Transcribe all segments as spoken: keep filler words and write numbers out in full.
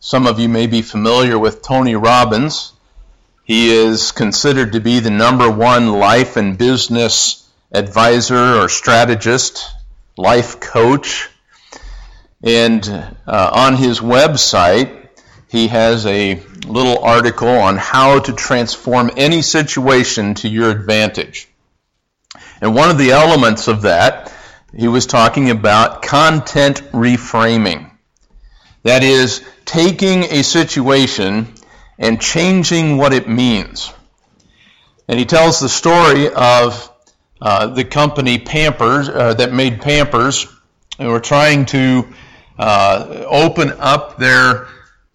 Some of you may be familiar with Tony Robbins. He is considered to be the number one life and business advisor or strategist, life coach. And uh, on his website, he has a little article on how to transform any situation to your advantage. And one of the elements of that, he was talking about content reframing. That is, taking a situation and changing what it means. And he tells the story of uh, the company Pampers, uh, that made Pampers, and were trying to uh, open up their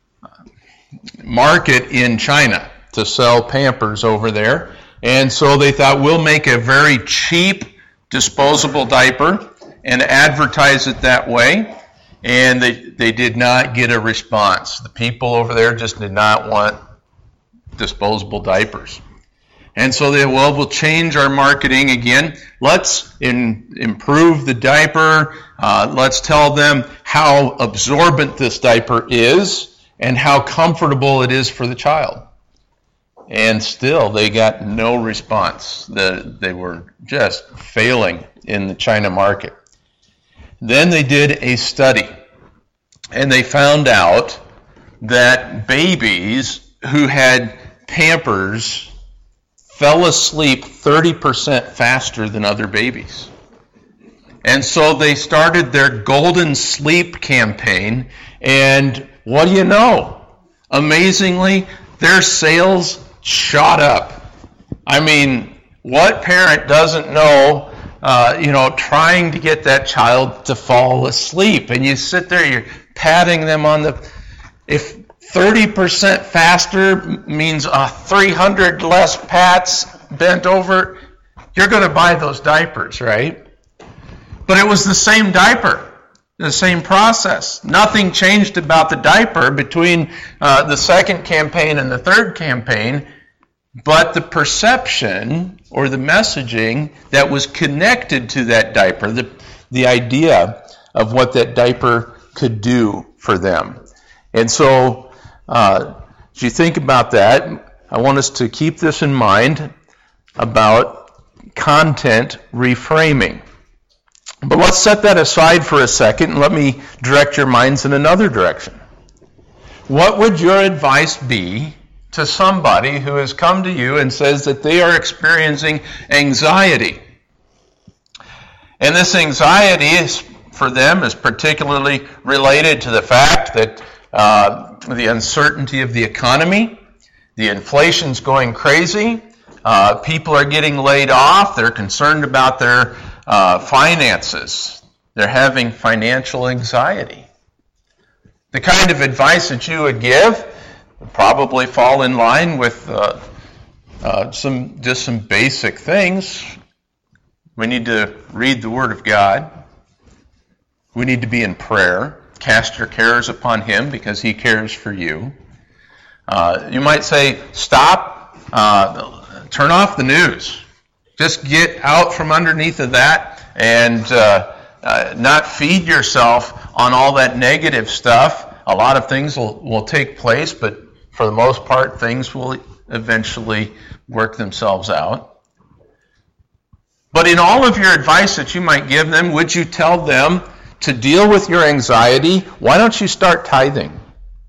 market in China to sell Pampers over there. And so they thought, we'll make a very cheap disposable diaper and advertise it that way. And they, they did not get a response. The people over there just did not want disposable diapers. And so they, well, we'll change our marketing again. Let's in, improve the diaper. Uh, let's tell them how absorbent this diaper is and how comfortable it is for the child. And still, they got no response. The, they were just failing in the China market. Then they did a study, and they found out that babies who had Pampers fell asleep thirty percent faster than other babies. And so they started their Golden Sleep campaign, and what do you know? Amazingly, their sales shot up. I mean, what parent doesn't know Uh, you know, trying to get that child to fall asleep, and you sit there, you're patting them on the. If thirty percent faster means uh, three hundred less pats bent over, you're going to buy those diapers, right? But it was the same diaper, the same process. Nothing changed about the diaper between uh, the second campaign and the third campaign. But the perception or the messaging that was connected to that diaper, the, the idea of what that diaper could do for them. And so, uh, as you think about that, I want us to keep this in mind about content reframing. But let's set that aside for a second and let me direct your minds in another direction. What would your advice be to somebody who has come to you and says that they are experiencing anxiety? And this anxiety is, for them, is particularly related to the fact that uh, the uncertainty of the economy, the inflation's going crazy, uh, people are getting laid off, they're concerned about their uh, finances, they're having financial anxiety. The kind of advice that you would give would probably fall in line with uh, uh, some just some basic things. We need to read the Word of God. We need to be in prayer. Cast your cares upon Him because He cares for you. Uh, you might say, stop, uh, turn off the news. Just get out from underneath of that and uh, uh, not feed yourself on all that negative stuff. A lot of things will, will take place, but for the most part, things will eventually work themselves out. But in all of your advice that you might give them, would you tell them to deal with your anxiety? Why don't you start tithing?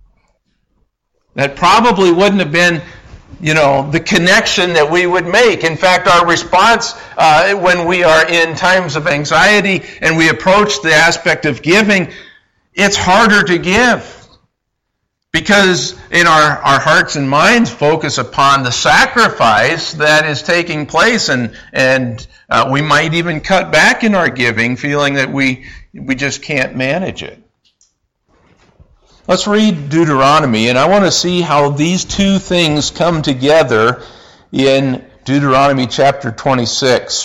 That probably wouldn't have been, you know, the connection that we would make. In fact, our response uh, when we are in times of anxiety and we approach the aspect of giving, it's harder to give. Because in our, our hearts and minds focus upon the sacrifice that is taking place, and and uh, we might even cut back in our giving, feeling that we we just can't manage it. Let's read Deuteronomy, and I want to see how these two things come together in Deuteronomy chapter twenty-six.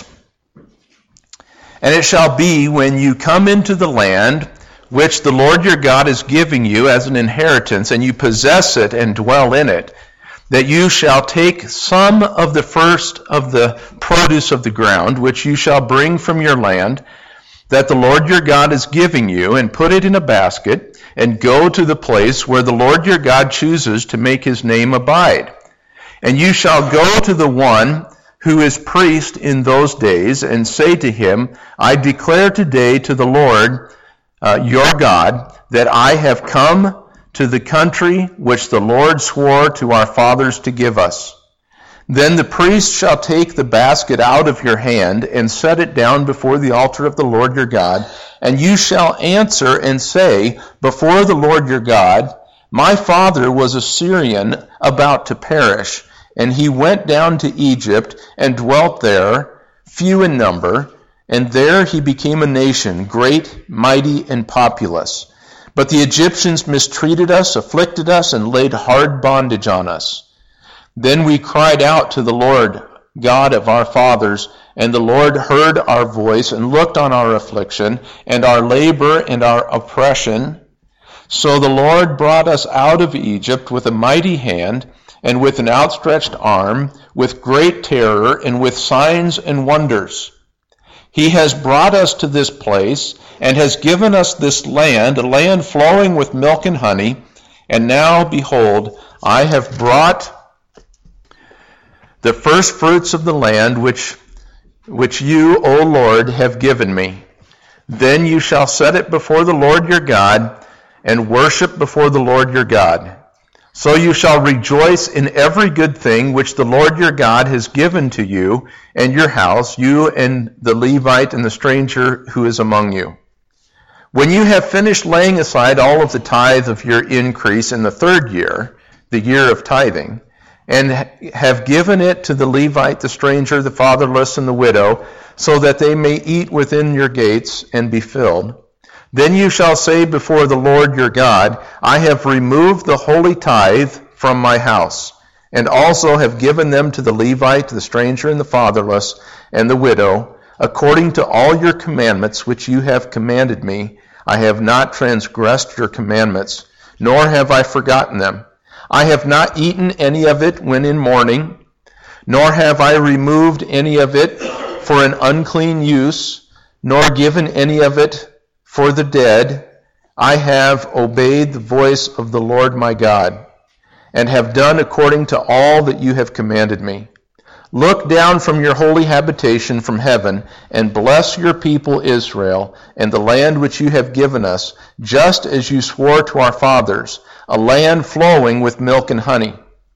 And it shall be when you come into the land which the Lord your God is giving you as an inheritance, and you possess it and dwell in it, that you shall take some of the first of the produce of the ground, which you shall bring from your land, that the Lord your God is giving you, and put it in a basket, and go to the place where the Lord your God chooses to make his name abide. And you shall go to the one who is priest in those days, and say to him, I declare today to the Lord uh, your God that I have come to the country which the Lord swore to our fathers to give us. Then the priest shall take the basket out of your hand and set it down before the altar of the Lord your God, and you shall answer and say before the Lord your God, my father was a Syrian about to perish, and he went down to Egypt and dwelt there, few in number, and there he became a nation, great, mighty, and populous. But the Egyptians mistreated us, afflicted us, and laid hard bondage on us. Then we cried out to the Lord, God of our fathers, and the Lord heard our voice and looked on our affliction and our labor and our oppression. So the Lord brought us out of Egypt with a mighty hand and with an outstretched arm, with great terror and with signs and wonders. He has brought us to this place and has given us this land, a land flowing with milk and honey. And now, behold, I have brought the first fruits of the land which, which you, O Lord, have given me. Then you shall set it before the Lord your God and worship before the Lord your God. So you shall rejoice in every good thing which the Lord your God has given to you and your house, you and the Levite and the stranger who is among you. When you have finished laying aside all of the tithe of your increase in the third year, the year of tithing, and have given it to the Levite, the stranger, the fatherless, and the widow, so that they may eat within your gates and be filled, then you shall say before the Lord your God, I have removed the holy tithe from my house, and also have given them to the Levite, the stranger, and the fatherless, and the widow, according to all your commandments which you have commanded me. I have not transgressed your commandments, nor have I forgotten them. I have not eaten any of it when in mourning, nor have I removed any of it for an unclean use, nor given any of it for the dead. I have obeyed the voice of the Lord my God, and have done according to all that you have commanded me. Look down from your holy habitation from heaven, and bless your people Israel, and the land which you have given us, just as you swore to our fathers, a land flowing with milk and honey.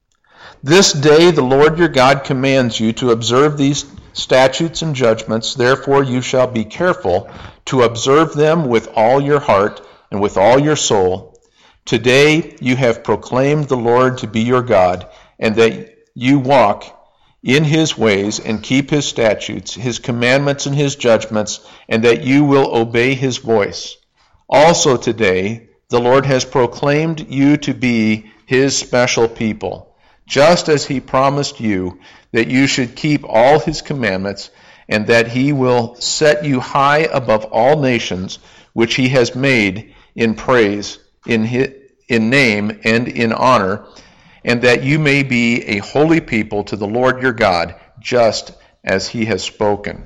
This day the Lord your God commands you to observe these statutes and judgments, therefore you shall be careful to observe them with all your heart and with all your soul. Today you have proclaimed the Lord to be your God, and that you walk in his ways and keep his statutes, his commandments, and his judgments, and that you will obey his voice. Also today the Lord has proclaimed you to be his special people, just as he promised you that you should keep all his commandments, and that he will set you high above all nations, which he has made in praise, in his, in name, and in honor, and that you may be a holy people to the Lord your God, just as he has spoken.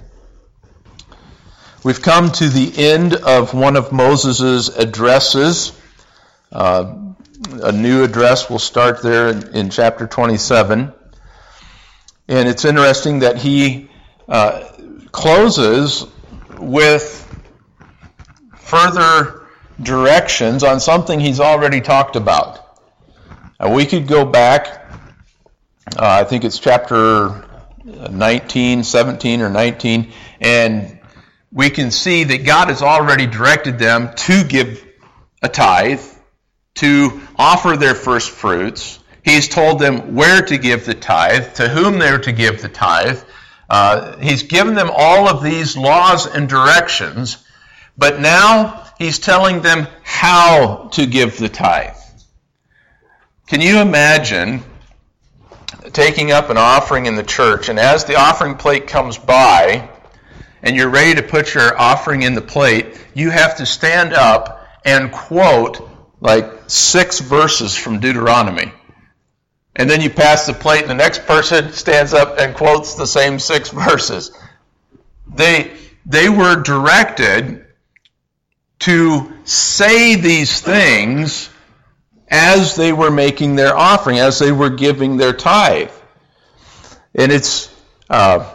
We've come to the end of one of Moses' addresses. Uh, a new address will start there in, in chapter twenty-seven. And it's interesting that he uh, closes with further directions on something he's already talked about. Uh, we could go back, uh, I think it's chapter nineteen, seventeen or nineteen, and we can see that God has already directed them to give a tithe, to offer their first fruits. He's told them where to give the tithe, to whom they're to give the tithe. Uh, he's given them all of these laws and directions, but now he's telling them how to give the tithe. Can you imagine taking up an offering in the church, and as the offering plate comes by, and you're ready to put your offering in the plate, you have to stand up and quote like six verses from Deuteronomy. And then you pass the plate, and the next person stands up and quotes the same six verses. They, they were directed to say these things as they were making their offering, as they were giving their tithe. And it's, uh,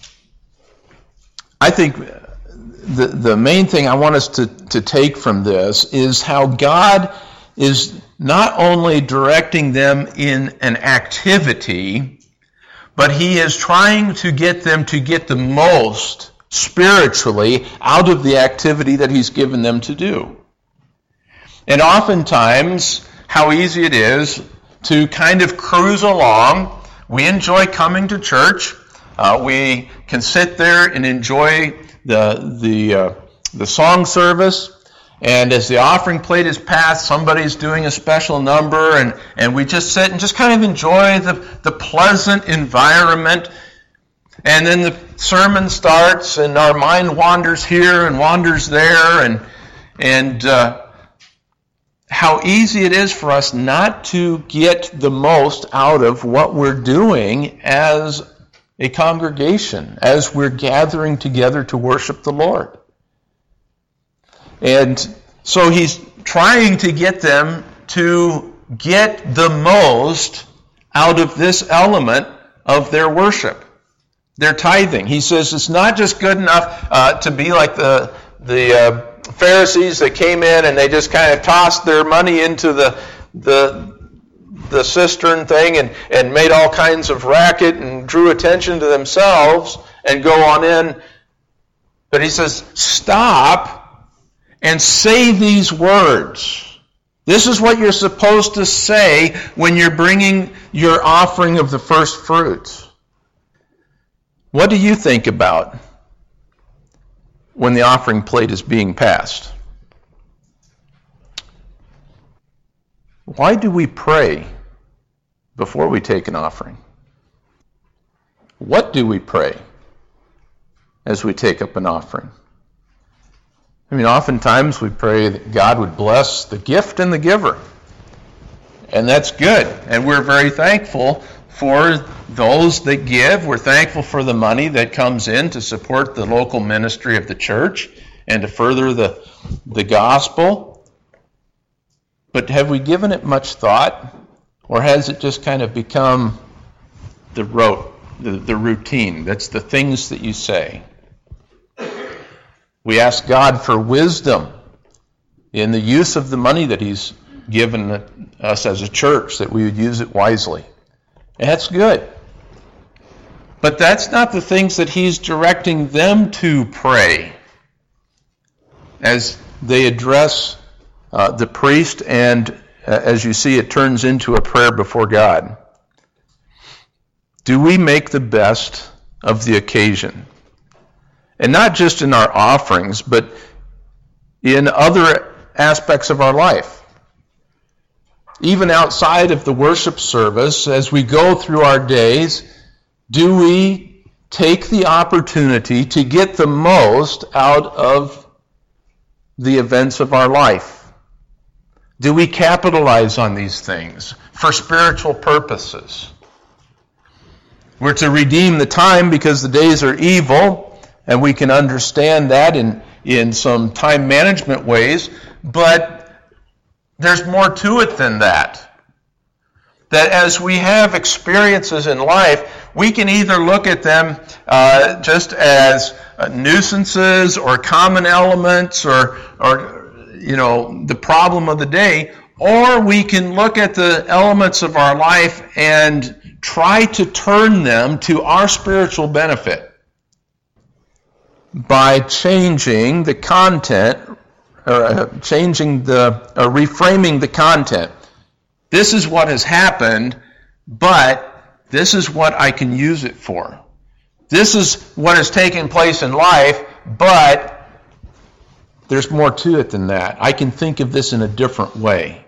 I think the, the main thing I want us to, to take from this is how God is not only directing them in an activity, but He is trying to get them to get the most spiritually out of the activity that He's given them to do. And oftentimes, how easy it is to kind of cruise along. We enjoy coming to church. Uh, we can sit there and enjoy the the uh, the song service. And as the offering plate is passed, somebody's doing a special number, and, and we just sit and just kind of enjoy the, the pleasant environment. And then the sermon starts, and our mind wanders here and wanders there, and and uh, how easy it is for us not to get the most out of what we're doing as a congregation, as we're gathering together to worship the Lord. And so He's trying to get them to get the most out of this element of their worship, their tithing. He says it's not just good enough uh, to be like the the uh, Pharisees that came in and they just kind of tossed their money into the the the cistern thing and, and made all kinds of racket and drew attention to themselves and go on in. But He says, stop and say these words. This is what you're supposed to say when you're bringing your offering of the first fruits. What do you think about when the offering plate is being passed? Why do we pray before we take an offering? What do we pray as we take up an offering? I mean, oftentimes we pray that God would bless the gift and the giver. And that's good. And we're very thankful for those that give. We're thankful for the money that comes in to support the local ministry of the church and to further the, the gospel. But have we given it much thought? Or has it just kind of become the rote, the, the routine? That's the things that you say. We ask God for wisdom in the use of the money that He's given us as a church, that we would use it wisely. And that's good. But that's not the things that He's directing them to pray as they address uh, the priest, and uh, as you see, it turns into a prayer before God. Do we make the best of the occasion? And not just in our offerings, but in other aspects of our life. Even outside of the worship service, as we go through our days, do we take the opportunity to get the most out of the events of our life? Do we capitalize on these things for spiritual purposes? We're to redeem the time because the days are evil, and we can understand that in, in some time management ways, but there's more to it than that. That as we have experiences in life, we can either look at them uh, just as uh, nuisances or common elements or, or, you know, the problem of the day, or we can look at the elements of our life and try to turn them to our spiritual benefit by changing the content, or uh, changing the, uh, reframing the content. This is what has happened, but this is what I can use it for. This is what has taken place in life, but there's more to it than that. I can think of this in a different way.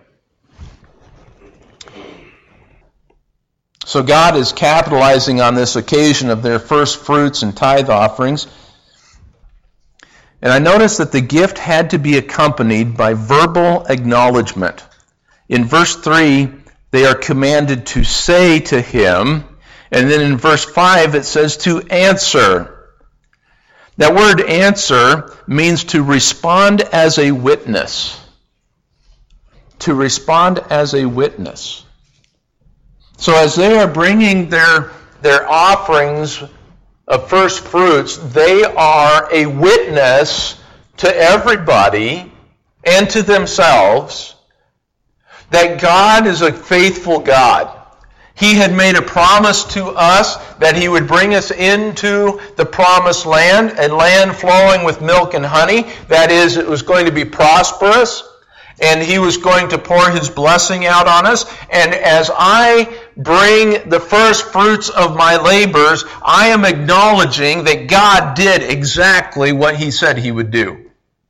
So God is capitalizing on this occasion of their first fruits and tithe offerings. And I noticed that the gift had to be accompanied by verbal acknowledgement. In verse three, they are commanded to say to Him, and then in verse five it says to answer. That word answer means to respond as a witness. To respond as a witness. So as they are bringing their, their offerings of first fruits, they are a witness to everybody and to themselves that God is a faithful God. He had made a promise to us that He would bring us into the promised land, a land flowing with milk and honey. That is, it was going to be prosperous, and He was going to pour His blessing out on us. And as I bring the first fruits of my labors, I am acknowledging that God did exactly what He said He would do.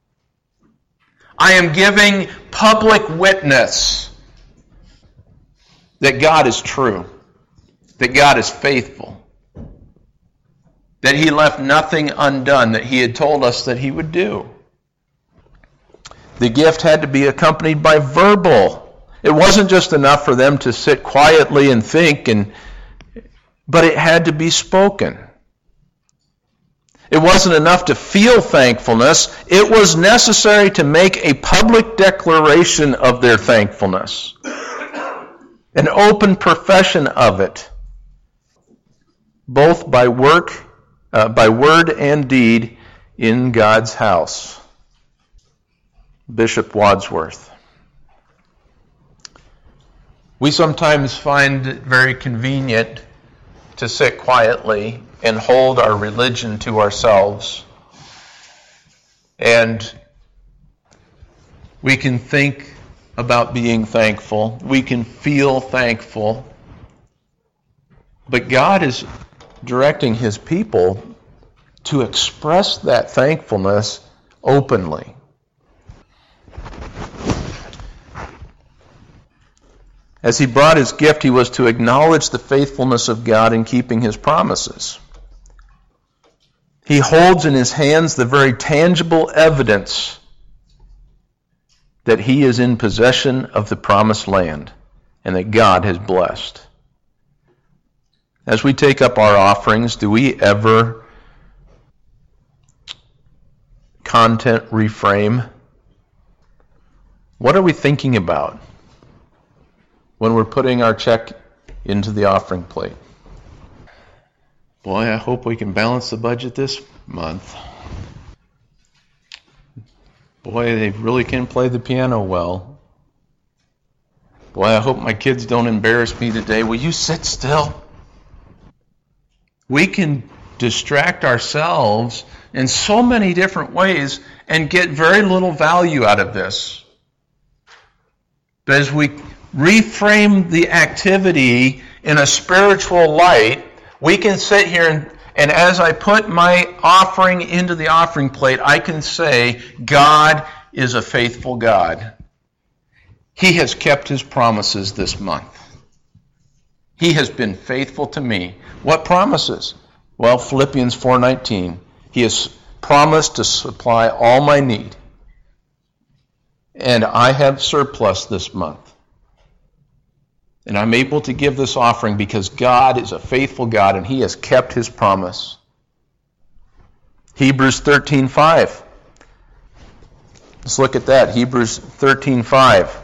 I am giving public witness that God is true, that God is faithful, that He left nothing undone that He had told us that He would do. The gift had to be accompanied by verbal. It wasn't just enough for them to sit quietly and think, and, but it had to be spoken. It wasn't enough to feel thankfulness. It was necessary to make a public declaration of their thankfulness. An open profession of it, both by work, uh, by word and deed in God's house. Bishop Wadsworth. We sometimes find it very convenient to sit quietly and hold our religion to ourselves. And we can think about being thankful. We can feel thankful. But God is directing His people to express that thankfulness openly. As he brought his gift, he was to acknowledge the faithfulness of God in keeping His promises. He holds in his hands the very tangible evidence that he is in possession of the promised land and that God has blessed. As we take up our offerings, do we ever content reframe? What are we thinking about when we're putting our check into the offering plate? Boy, I hope we can balance the budget this month. Boy, they really can play the piano well. Boy, I hope my kids don't embarrass me today. Will you sit still? We can distract ourselves in so many different ways and get very little value out of this. But as we reframe the activity in a spiritual light, we can sit here and, and as I put my offering into the offering plate, I can say, God is a faithful God. He has kept His promises this month. He has been faithful to me. What promises? Well, Philippians four nineteen. He has promised to supply all my need. And I have surplus this month. And I'm able to give this offering because God is a faithful God and He has kept His promise. Hebrews thirteen five. Let's look at that. Hebrews thirteen five.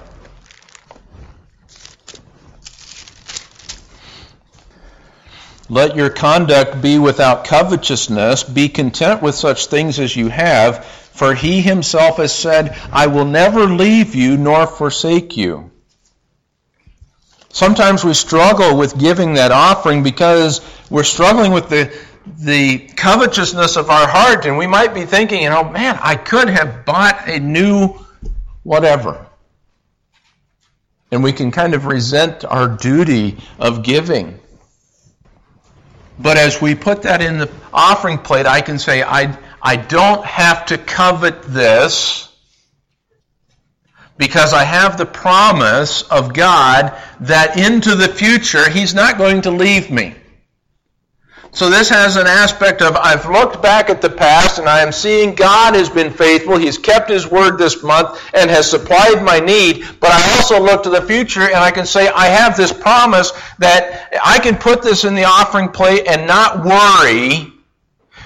Let your conduct be without covetousness. Be content with such things as you have. For He Himself has said, I will never leave you nor forsake you. Sometimes we struggle with giving that offering because we're struggling with the, the covetousness of our heart. And we might be thinking, you know, man, I could have bought a new whatever. And we can kind of resent our duty of giving. But as we put that in the offering plate, I can say, I, I don't have to covet this because I have the promise of God that into the future He's not going to leave me. So this has an aspect of, I've looked back at the past and I am seeing God has been faithful. He's kept His word this month and has supplied my need. But I also look to the future and I can say, I have this promise that I can put this in the offering plate and not worry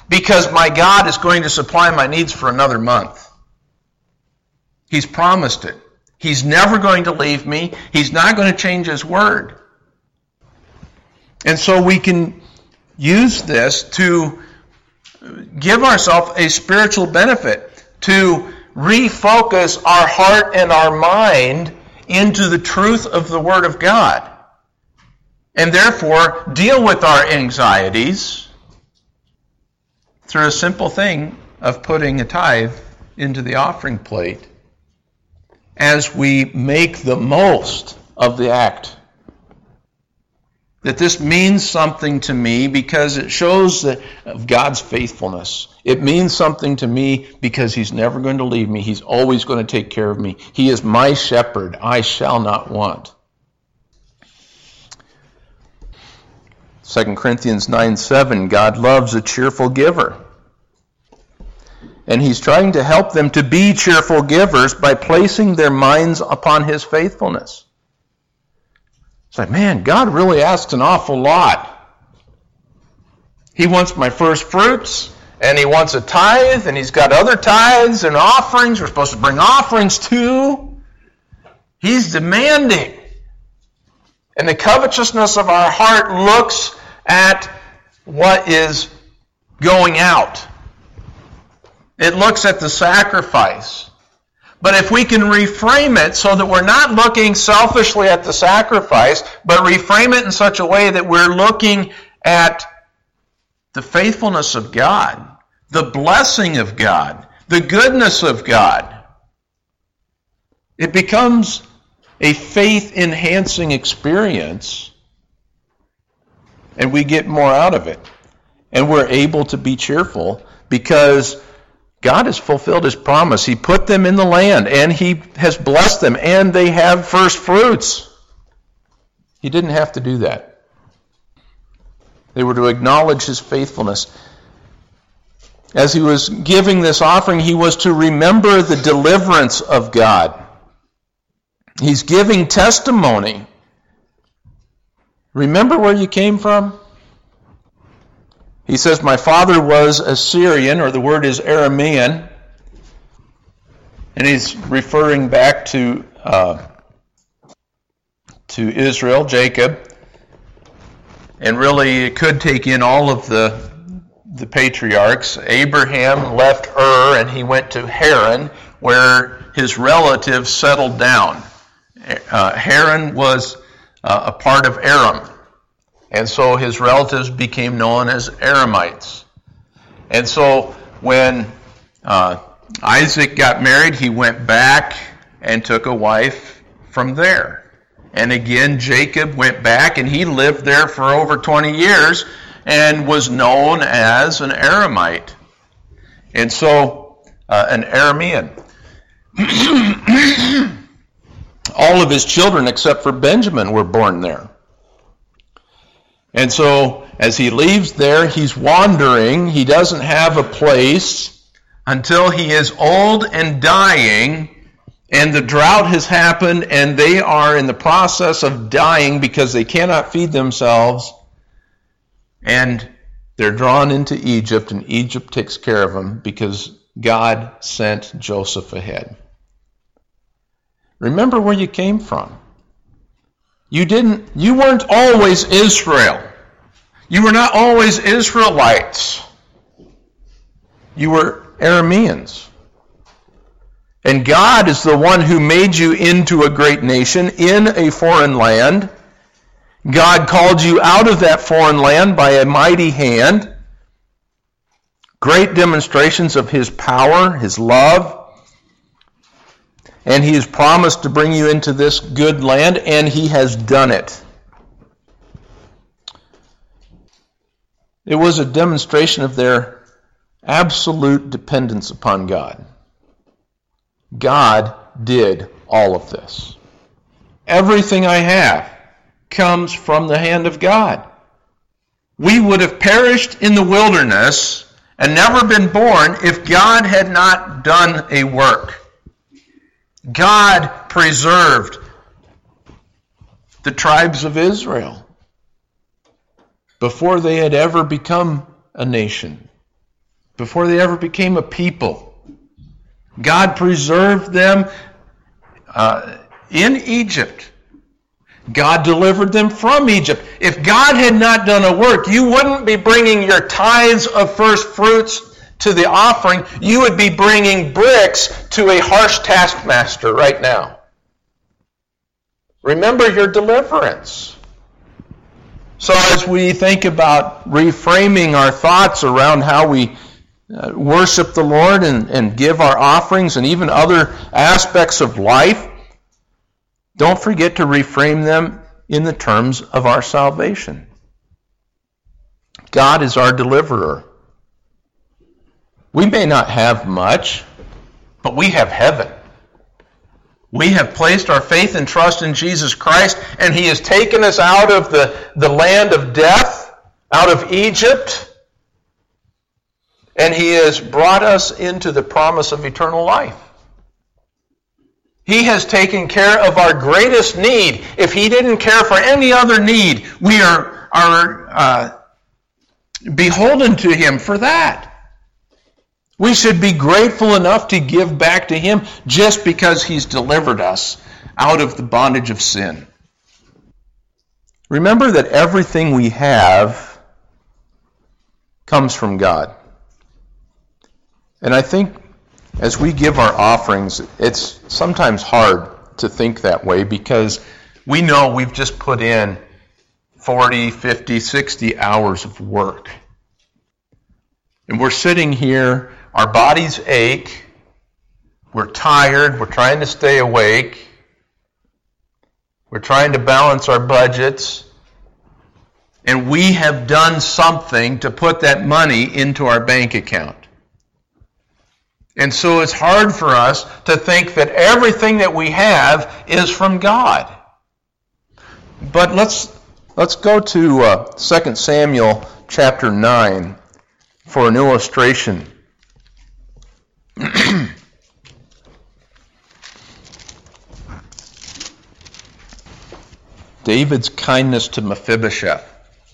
because my God is going to supply my needs for another month. He's promised it. He's never going to leave me. He's not going to change His word. And so we can use this to give ourselves a spiritual benefit, to refocus our heart and our mind into the truth of the Word of God, and therefore deal with our anxieties through a simple thing of putting a tithe into the offering plate as we make the most of the act. That this means something to me because it shows that of God's faithfulness. It means something to me because He's never going to leave me. He's always going to take care of me. He is my shepherd. I shall not want. Second Corinthians nine seven, God loves a cheerful giver. And He's trying to help them to be cheerful givers by placing their minds upon His faithfulness. It's like, man, God really asks an awful lot. He wants my first fruits, and He wants a tithe, and He's got other tithes and offerings. We're supposed to bring offerings too. He's demanding. And the covetousness of our heart looks at what is going out. It looks at the sacrifice. But if we can reframe it so that we're not looking selfishly at the sacrifice, but reframe it in such a way that we're looking at the faithfulness of God, the blessing of God, the goodness of God, it becomes a faith-enhancing experience, and we get more out of it. And we're able to be cheerful because God has fulfilled His promise. He put them in the land, and He has blessed them, and they have first fruits. He didn't have to do that. They were to acknowledge His faithfulness. As He was giving this offering, He was to remember the deliverance of God. He's giving testimony. Remember where you came from? He says, my father was Assyrian, or the word is Aramean. And he's referring back to uh, to Israel, Jacob. And really, it could take in all of the, the patriarchs. Abraham left Ur, and he went to Haran, where his relatives settled down. Uh, Haran was uh, a part of Aram. And so his relatives became known as Aramites. And so when uh, Isaac got married, he went back and took a wife from there. And again, Jacob went back, and he lived there for over twenty years and was known as an Aramite. And so, uh, an Aramean. All of his children, except for Benjamin, were born there. And so, as he leaves there, he's wandering. He doesn't have a place until he is old and dying, and the drought has happened, and they are in the process of dying because they cannot feed themselves. And they're drawn into Egypt, and Egypt takes care of them because God sent Joseph ahead. Remember where you came from. You didn't, you weren't always Israel. You were not always Israelites. You were Arameans. And God is the one who made you into a great nation in a foreign land. God called you out of that foreign land by a mighty hand. Great demonstrations of His power, His love. And He has promised to bring you into this good land, and He has done it. It was a demonstration of their absolute dependence upon God. God did all of this. Everything I have comes from the hand of God. We would have perished in the wilderness and never been born if God had not done a work. God preserved the tribes of Israel before they had ever become a nation. before they ever became a people. God preserved them uh, in Egypt. God delivered them from Egypt. If God had not done a work, you wouldn't be bringing your tithes of first fruits to the offering. You would be bringing bricks to a harsh taskmaster right now. Remember your deliverance. So as we think about reframing our thoughts around how we uh, worship the Lord and, and give our offerings and even other aspects of life, don't forget to reframe them in the terms of our salvation. God is our deliverer. We may not have much, but we have heaven. We have placed our faith and trust in Jesus Christ, and He has taken us out of the, the land of death, out of Egypt, and He has brought us into the promise of eternal life. He has taken care of our greatest need. If He didn't care for any other need, we are, are uh, beholden to Him for that. We should be grateful enough to give back to Him just because He's delivered us out of the bondage of sin. Remember that everything we have comes from God. And I think as we give our offerings, it's sometimes hard to think that way because we know we've just put in forty, fifty, sixty hours of work. And we're sitting here, our bodies ache, we're tired, we're trying to stay awake, we're trying to balance our budgets, and we have done something to put that money into our bank account. And so it's hard for us to think that everything that we have is from God. But let's let's go to uh, Second Samuel chapter nine for an illustration. David's kindness to Mephibosheth.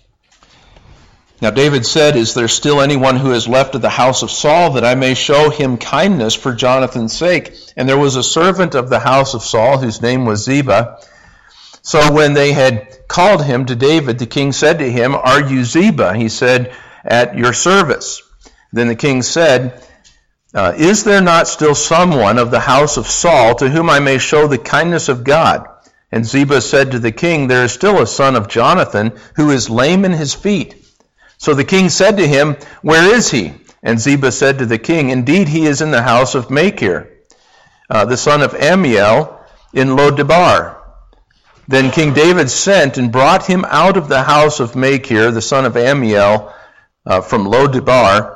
Now David said, "Is there still anyone who is left of the house of Saul, that I may show him kindness for Jonathan's sake?" And there was a servant of the house of Saul, whose name was Ziba. So when they had called him to David, the king said to him, "Are you Ziba?" He said, "At your service." Then the king said, uh, "Is there not still someone of the house of Saul to whom I may show the kindness of God?" And Ziba said to the king, "There is still a son of Jonathan who is lame in his feet." So the king said to him, "Where is he?" And Ziba said to the king, "Indeed, he is in the house of Machir, uh, the son of Ammiel, in Lodebar." Then King David sent and brought him out of the house of Machir, the son of Ammiel, uh, from Lodebar.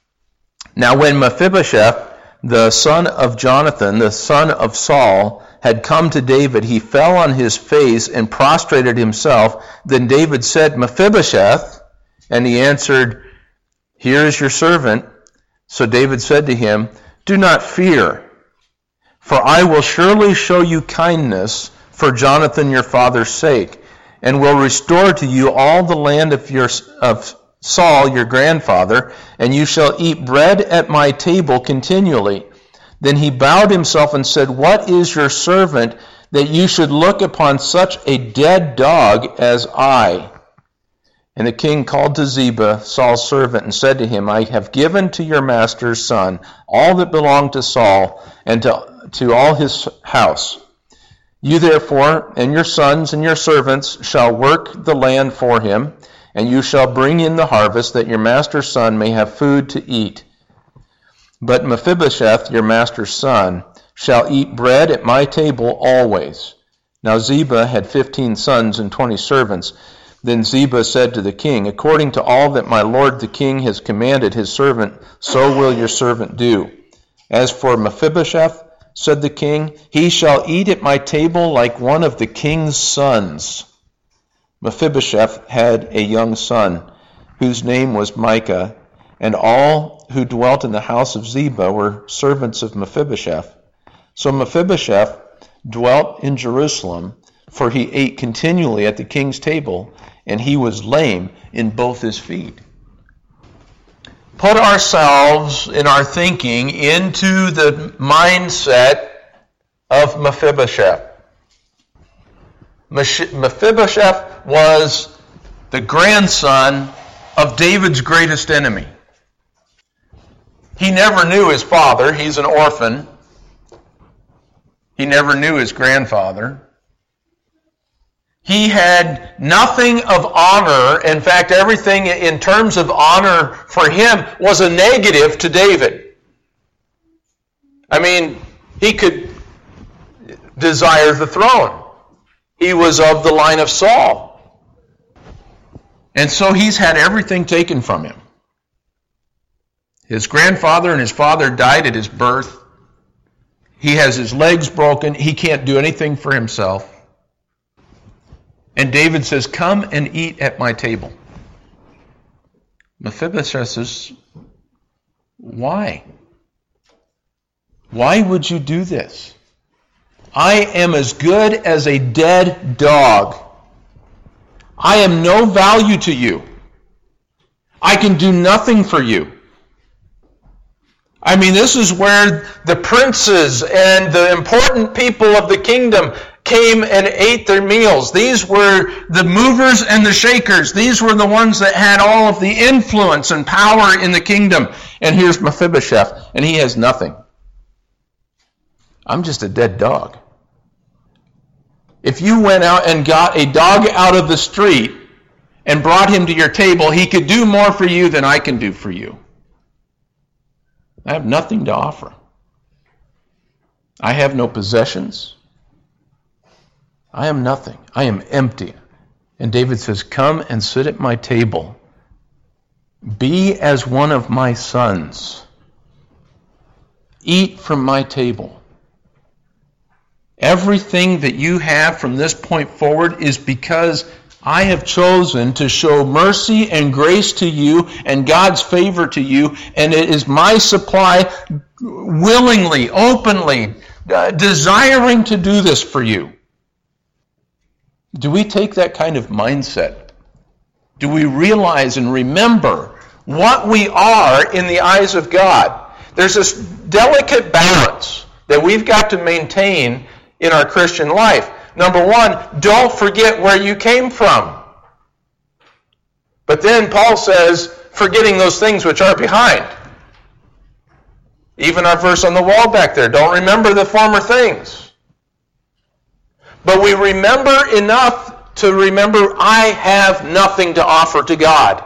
Now when Mephibosheth, the son of Jonathan, the son of Saul, had come to David, he fell on his face and prostrated himself. Then David said, "Mephibosheth?" And he answered, "Here is your servant." So David said to him, "Do not fear, for I will surely show you kindness for Jonathan your father's sake, and will restore to you all the land of your of Saul your grandfather, and you shall eat bread at my table continually." Then he bowed himself and said, "What is your servant that you should look upon such a dead dog as I?" And the king called to Ziba, Saul's servant, and said to him, "I have given to your master's son all that belonged to Saul, and to, to all his house. You therefore and your sons and your servants shall work the land for him, and you shall bring in the harvest, that your master's son may have food to eat. But Mephibosheth, your master's son, shall eat bread at my table always." Now Ziba had fifteen sons and twenty servants. Then Ziba said to the king, "According to all that my lord the king has commanded his servant, so will your servant do. As for Mephibosheth," said the king, "he shall eat at my table like one of the king's sons." Mephibosheth had a young son, whose name was Micah, and all who dwelt in the house of Ziba were servants of Mephibosheth. So Mephibosheth dwelt in Jerusalem, for he ate continually at the king's table, and he was lame in both his feet. put ourselves in our thinking into the mindset of Mephibosheth. Mephibosheth was the grandson of David's greatest enemy. He never knew his father. He's an orphan. He never knew his grandfather. He had nothing of honor. In fact, everything in terms of honor for him was a negative to David. I mean, he could desire the throne. He was of the line of Saul. And so he's had everything taken from him. His grandfather and his father died at his birth. He has his legs broken. He can't do anything for himself. And David says, come and eat at my table. Mephibosheth says, why? Why would you do this? I am as good as a dead dog. I am no value to you. I can do nothing for you. I mean, this is where the princes and the important people of the kingdom came and ate their meals. These were the movers and the shakers. These were the ones that had all of the influence and power in the kingdom. And here's Mephibosheth, and he has nothing. I'm just a dead dog. If you went out and got a dog out of the street and brought him to your table, he could do more for you than I can do for you. I have nothing to offer. I have no possessions. I am nothing. I am empty. And David says, come and sit at my table. Be as one of my sons. Eat from my table. Everything that you have from this point forward is because I have chosen to show mercy and grace to you and God's favor to you, and it is my supply willingly, openly, uh, desiring to do this for you. Do we take that kind of mindset? Do we realize and remember what we are in the eyes of God? There's this delicate balance that we've got to maintain in our Christian life. Number one, don't forget where you came from. But then Paul says, forgetting those things which are behind. Even our verse on the wall back there, don't remember the former things. But we remember enough to remember I have nothing to offer to God.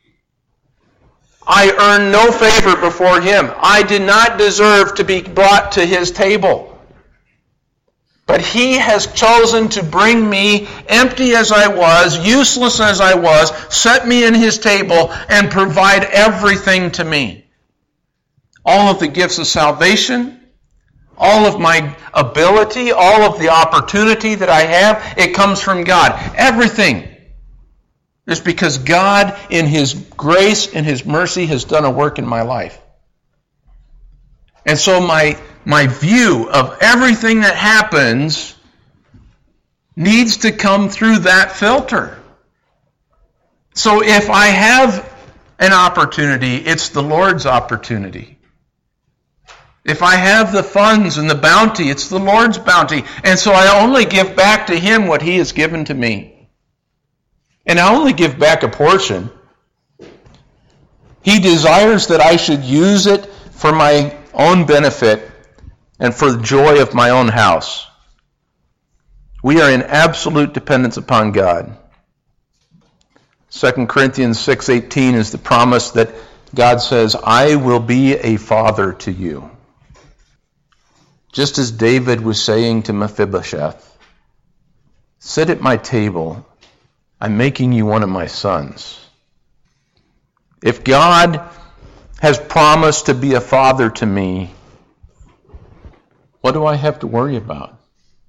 I earn no favor before Him. I did not deserve to be brought to His table. But He has chosen to bring me, empty as I was, useless as I was, set me in His table, and provide everything to me. All of the gifts of salvation, all of my ability, all of the opportunity that I have, it comes from God. Everything is because God, in His grace and His mercy, has done a work in my life. And so my My view of everything that happens needs to come through that filter. So if I have an opportunity, it's the Lord's opportunity. If I have the funds and the bounty, it's the Lord's bounty. And so I only give back to Him what He has given to me. And I only give back a portion. He desires that I should use it for my own benefit and for the joy of my own house. We are in absolute dependence upon God. Second Corinthians six eighteen is the promise that God says, I will be a father to you. Just as David was saying to Mephibosheth, sit at my table, I'm making you one of my sons. If God has promised to be a father to me, what do I have to worry about?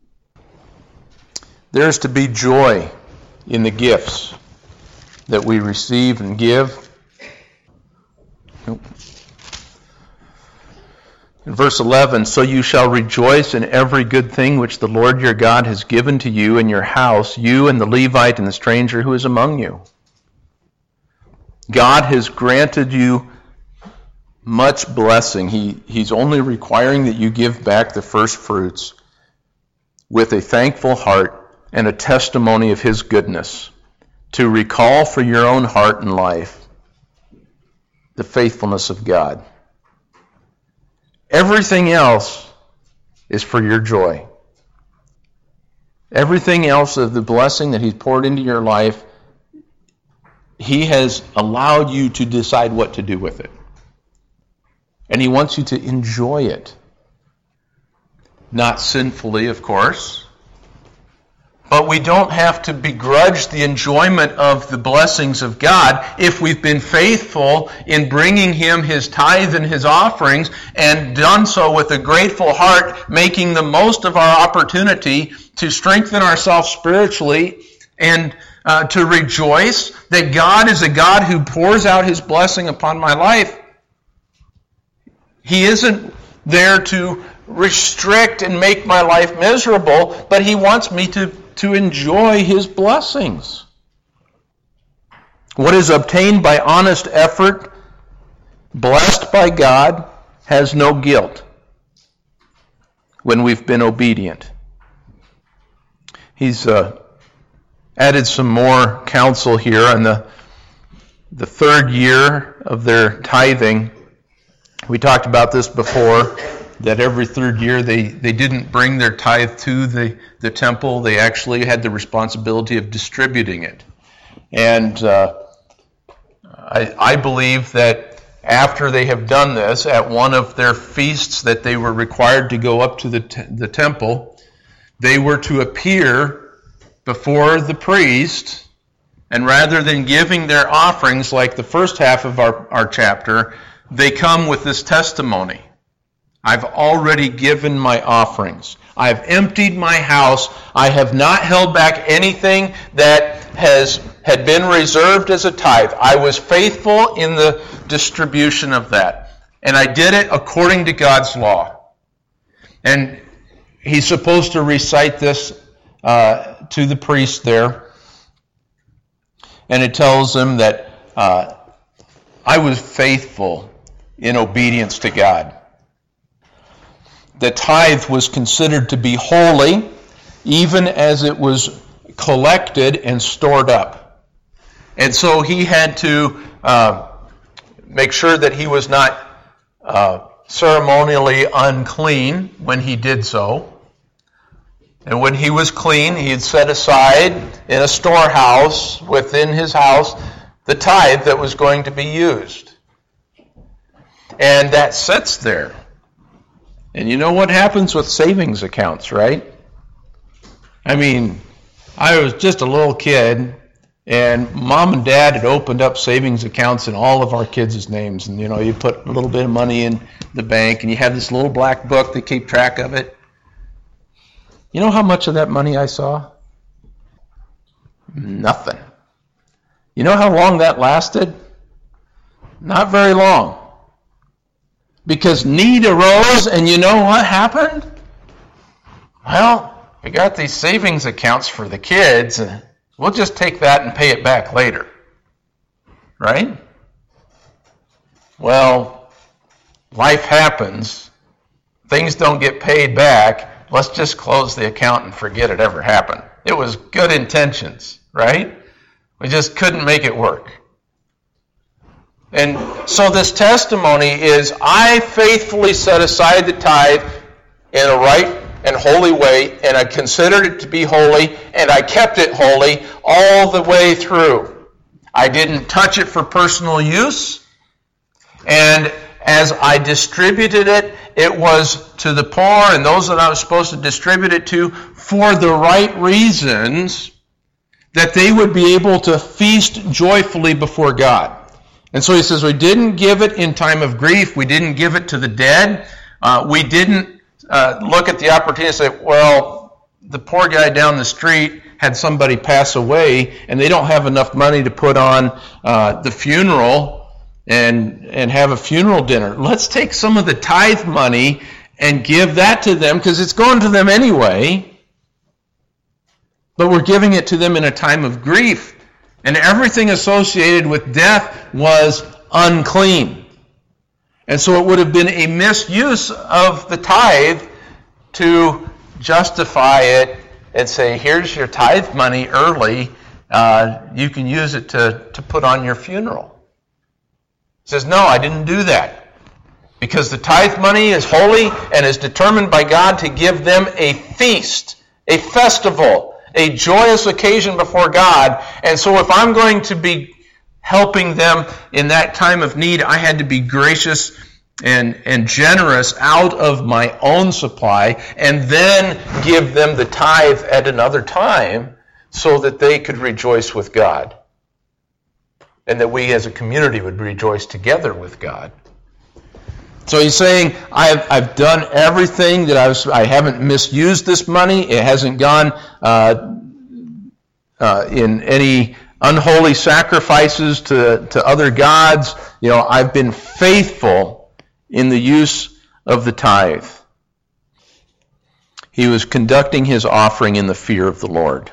There's to be joy in the gifts that we receive and give. In verse eleven, so you shall rejoice in every good thing which the Lord your God has given to you in your house, you and the Levite and the stranger who is among you. God has granted you much blessing. He, he's only requiring that you give back the first fruits with a thankful heart and a testimony of His goodness, to recall for your own heart and life the faithfulness of God. Everything else is for your joy. Everything else of the blessing that He's poured into your life, He has allowed you to decide what to do with it. And He wants you to enjoy it. Not sinfully, of course. But we don't have to begrudge the enjoyment of the blessings of God if we've been faithful in bringing Him His tithe and His offerings, and done so with a grateful heart, making the most of our opportunity to strengthen ourselves spiritually and uh, to rejoice that God is a God who pours out His blessing upon my life. He isn't there to restrict and make my life miserable, but He wants me to to enjoy His blessings. What is obtained by honest effort, blessed by God, has no guilt when we've been obedient. He's uh, added some more counsel here on the, the third year of their tithing. We talked about this before, that every third year they, they didn't bring their tithe to the, the temple. They actually had the responsibility of distributing it. And uh, I, I believe that after they have done this, at one of their feasts that they were required to go up to the, t- the temple, they were to appear before the priest, and rather than giving their offerings like the first half of our, our chapter, they come with this testimony. I've already given my offerings. I've emptied my house. I have not held back anything that has had been reserved as a tithe. I was faithful in the distribution of that. And I did it according to God's law. And he's supposed to recite this uh, to the priest there. And it tells him that uh, I was faithful in obedience to God. The tithe was considered to be holy, even as it was collected and stored up. And so he had to uh, make sure that he was not uh, ceremonially unclean when he did so. And when he was clean, he had set aside in a storehouse within his house the tithe that was going to be used. And that sits there. And you know what happens with savings accounts, right? I mean, I was just a little kid, and Mom and Dad had opened up savings accounts in all of our kids' names. And, you know, you put a little bit of money in the bank, and you have this little black book that keep track of it. You know how much of that money I saw? Nothing. You know how long that lasted? Not very long. Because need arose, and you know what happened? Well, we got these savings accounts for the kids, and we'll just take that and pay it back later. Right? Well, life happens. Things don't get paid back. Let's just close the account and forget it ever happened. It was good intentions, right? We just couldn't make it work. And so this testimony is, I faithfully set aside the tithe in a right and holy way, and I considered it to be holy, and I kept it holy all the way through. I didn't touch it for personal use, and as I distributed it, it was to the poor and those that I was supposed to distribute it to for the right reasons, that they would be able to feast joyfully before God. And so he says, we didn't give it in time of grief. We didn't give it to the dead. Uh, we didn't uh, look at the opportunity and say, well, the poor guy down the street had somebody pass away, and they don't have enough money to put on uh, the funeral and and have a funeral dinner. Let's take some of the tithe money and give that to them, because it's going to them anyway. But we're giving it to them in a time of grief. And everything associated with death was unclean. And so it would have been a misuse of the tithe to justify it and say, here's your tithe money early. Uh, you can use it to, to put on your funeral. He says, no, I didn't do that. Because the tithe money is holy and is determined by God to give them a feast, a festival, a joyous occasion before God. And so if I'm going to be helping them in that time of need, I had to be gracious and, and generous out of my own supply and then give them the tithe at another time so that they could rejoice with God and that we as a community would rejoice together with God. So he's saying, I've, I've done everything that I was, I haven't misused this money. It hasn't gone uh, uh, in any unholy sacrifices to, to other gods. You know, I've been faithful in the use of the tithe. He was conducting his offering in the fear of the Lord.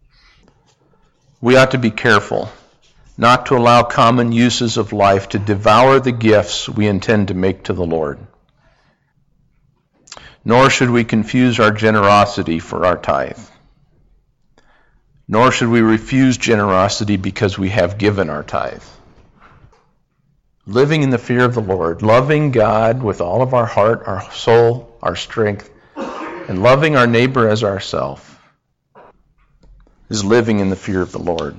We ought to be careful not to allow common uses of life to devour the gifts we intend to make to the Lord. Nor should we confuse our generosity for our tithe. Nor should we refuse generosity because we have given our tithe. Living in the fear of the Lord, loving God with all of our heart, our soul, our strength, and loving our neighbor as ourselves is living in the fear of the Lord.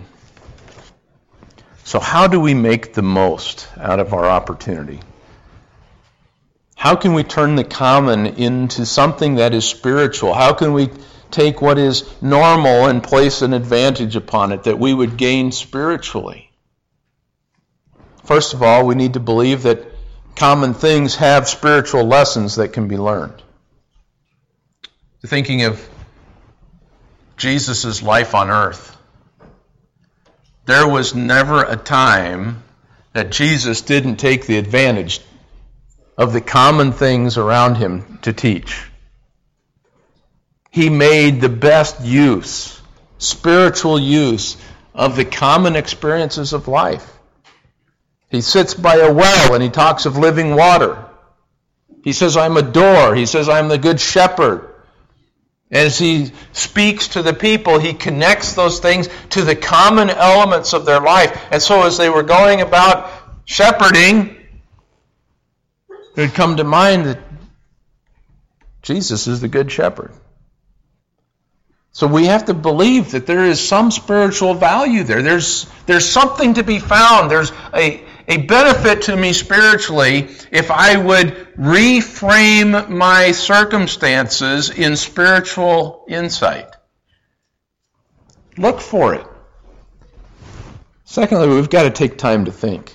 So how do we make the most out of our opportunity? How can we turn the common into something that is spiritual? How can we take what is normal and place an advantage upon it that we would gain spiritually? First of all, we need to believe that common things have spiritual lessons that can be learned. Thinking of Jesus' life on earth, there was never a time that Jesus didn't take the advantage of the common things around him to teach. He made the best use, spiritual use, of the common experiences of life. He sits by a well and he talks of living water. He says, I'm a door. He says, I'm the good shepherd. As he speaks to the people, he connects those things to the common elements of their life. And so as they were going about shepherding, it would come to mind that Jesus is the good shepherd. So we have to believe that there is some spiritual value there. There's, there's something to be found. There's a, a benefit to me spiritually if I would reframe my circumstances in spiritual insight. Look for it. Secondly, we've got to take time to think.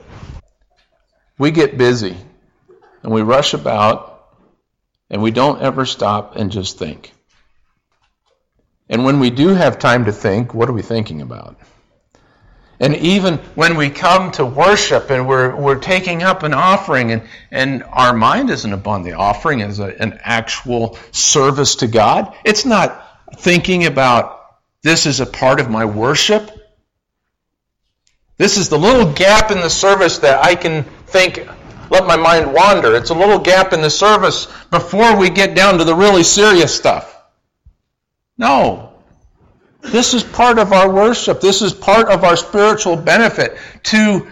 We get busy and we rush about and we don't ever stop and just think. And when we do have time to think, what are we thinking about? And even when we come to worship and we're we're taking up an offering and, and our mind isn't upon the offering as a, an actual service to God, it's not thinking about this is a part of my worship. This is the little gap in the service that I can think, let my mind wander. It's a little gap in the service before we get down to the really serious stuff. No. This is part of our worship. This is part of our spiritual benefit to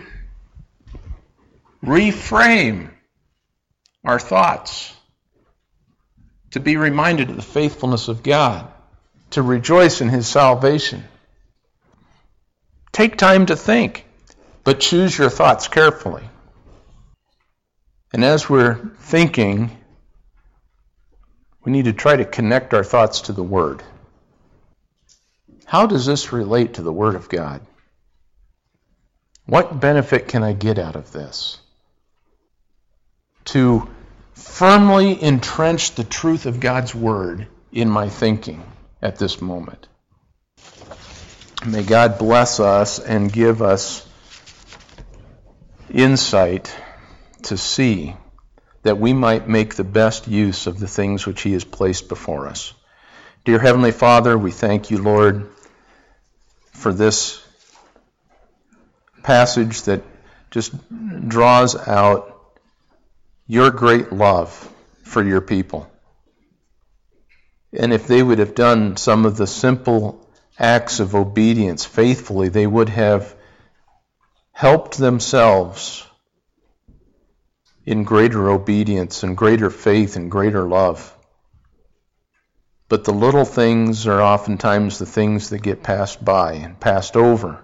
reframe our thoughts, to be reminded of the faithfulness of God, to rejoice in His salvation. Take time to think, but choose your thoughts carefully. And as we're thinking, we need to try to connect our thoughts to the Word. How does this relate to the Word of God? What benefit can I get out of this? To firmly entrench the truth of God's Word in my thinking at this moment. May God bless us and give us insight to see that we might make the best use of the things which He has placed before us. Dear Heavenly Father, we thank you, Lord, for this passage that just draws out your great love for your people. And if they would have done some of the simple acts of obedience faithfully, they would have helped themselves in greater obedience and greater faith and greater love. But the little things are oftentimes the things that get passed by and passed over.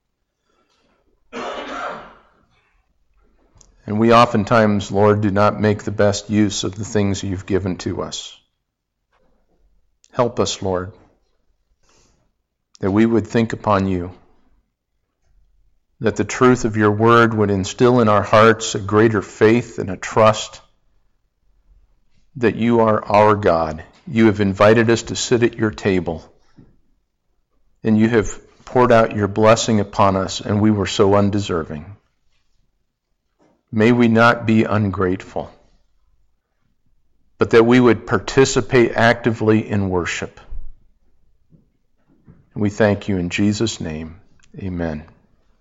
And we oftentimes, Lord, do not make the best use of the things you've given to us. Help us, Lord, that we would think upon you, that the truth of your word would instill in our hearts a greater faith and a trust that you are our God. You have invited us to sit at your table, and you have poured out your blessing upon us, and we were so undeserving. May we not be ungrateful, but that we would participate actively in worship. And we thank you in Jesus' name. Amen.